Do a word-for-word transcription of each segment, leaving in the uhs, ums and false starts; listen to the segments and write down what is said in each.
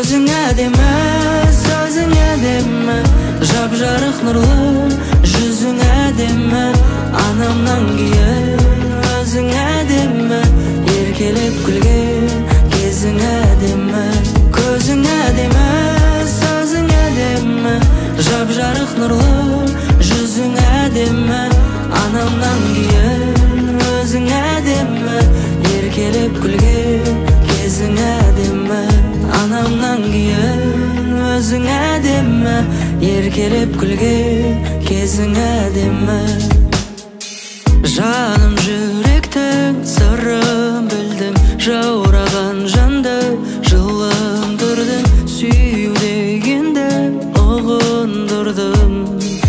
Көзің әдемі, сөзің әдемі, жап-жарық нұрлы, жүзің әдемі, анамнан кейін өзің әдемі, еркелеп күлген кезің әдемі. Көзің әдемі, сөзің әдемі, жап-жарық нұрлы, жүзің әдемі, анамнан кейін өзің әдемі, еркелеп күлген кезің әдемі. Анамнан кейін өзің әдемі, еркелеп күлген кезің әдемі. Жаным жүректің сырын білдің, жаураған жанды жылындырдың, сүю дегенді ұғындырдың.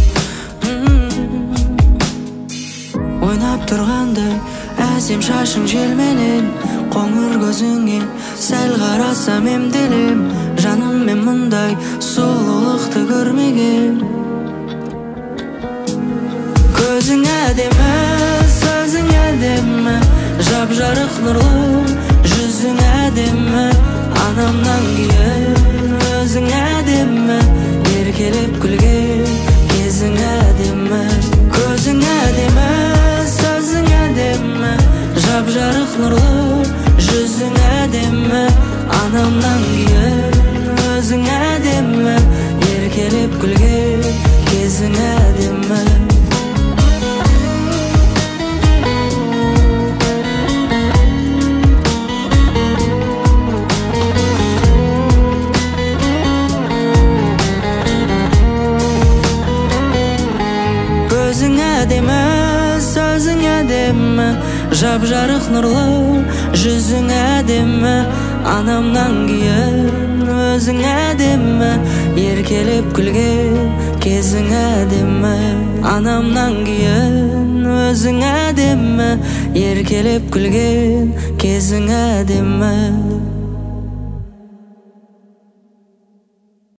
Ойнап тұрғандай әсем шашың желменен, қоңыр көзіңе сәл қарасам емделем. Жаным мен мұндай сұлулықты көрмеген. Көзің әдемі, сөзің әдемі, жап-жарық нұрлы, жүзің әдемі, анамнан кейін өзің әдемі, еркелеп күлген кезің әдемі. Көзің әдемі, сөзің әдемі, жап-жарық нұрлы, жүзің әдемі, анамнан кейін өзің әдемі, еркелеп күлген кезің әдемі. Көзің әдемі, сөзің әдемі, жап-жарық нұрлы, жүзің әдемі, анамнан кейін өзің әдемі, еркелеп күлген кезің әдемі. Анамнан кейін өзің әдемі, еркелеп күлген кезің әдемі.